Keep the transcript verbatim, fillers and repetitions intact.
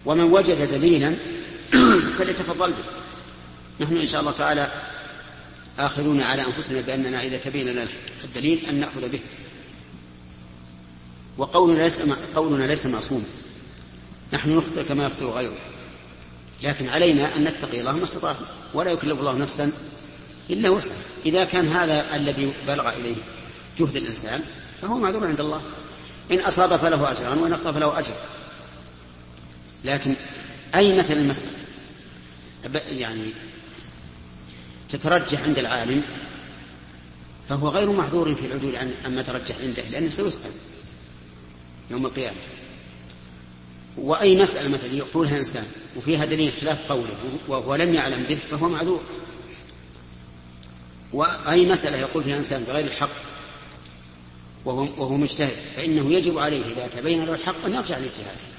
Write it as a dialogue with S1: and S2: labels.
S1: ومن وجد دليلا فليتفضل به. نحن إن شاء الله تعالى آخذون على أنفسنا بأننا إذا تبين لنا الدليل أن نأخذ به. وقولنا ليس, قولنا ليس معصوم، نحن نخطئ كما يخطئ غيره، لكن علينا أن نتقي الله ما استطعنا، ولا يكلف الله نفسا إلا وسعها. إذا كان هذا الذي بلغ إليه جهد الإنسان فهو معذور عند الله، إن أصاب فله أجران وإن أخطأ فله أجر. لكن أي مثل المسألة يعني تترجح عند العالم فهو غير محظور في العدول عن ما ترجح عنده، لأنه سيسأل يوم القيامة. وأي مسألة مثلا يقولها إنسان وفيها دليل خلاف قوله وهو لم يعلم به فهو معذور. وأي مسألة يقول فيها إنسان بغير الحق وهو, وهو مجتهد فإنه يجب عليه إذا تبين له الحق أن يرجع لاجتهاده.